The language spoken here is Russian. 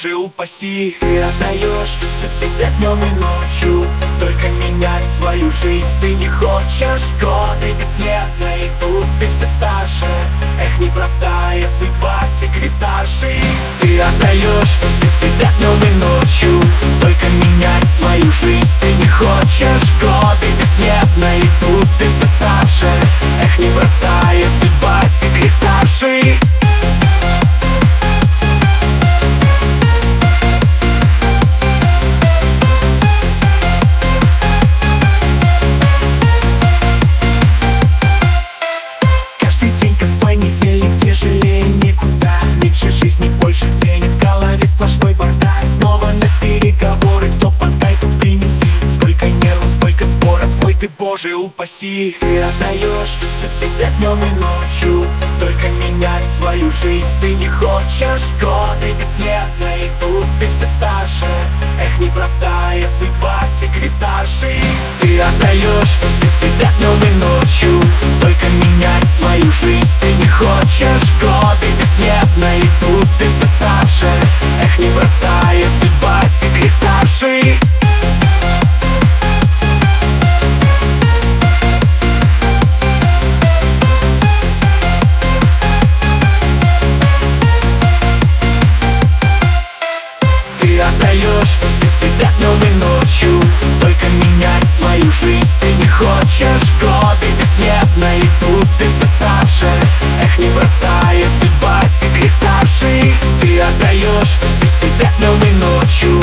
Боже упаси. Ты отдаешь все себя днем и ночью, только менять свою жизнь ты не хочешь. Годы бесследно идут, ты все старше. Эх, непростая судьба секретарши. Ты отдаешь все себя днем и ночью, только менять свою жизнь ты не хочешь. Годы бесследно идут, ты все старше. Эх, непростая судьба секретарши. Жизни больше денег, в голове сплошной бардак. Снова на переговоры, то подай, то принеси. Сколько нервов, сколько споров, ой ты, Боже упаси. Ты отдаешь все себя днем и ночью, только менять свою жизнь ты не хочешь. Годы бесследно идут, ты все старше. Эх, непростая судьба секретарши. Ты отдаешь все себя днем и ночью, только менять свою жизнь ты не хочешь. Годы бесследно идут, ты все старше. Эх, непростая судьба секретарши. Ты отдаешь все себя днем и ночью, только менять свою жизнь ты не хочешь. Годы бесследно идут, ты все старше. Эх, непростая судьба секретарши. Ты отдаешь все себя днем и ночью,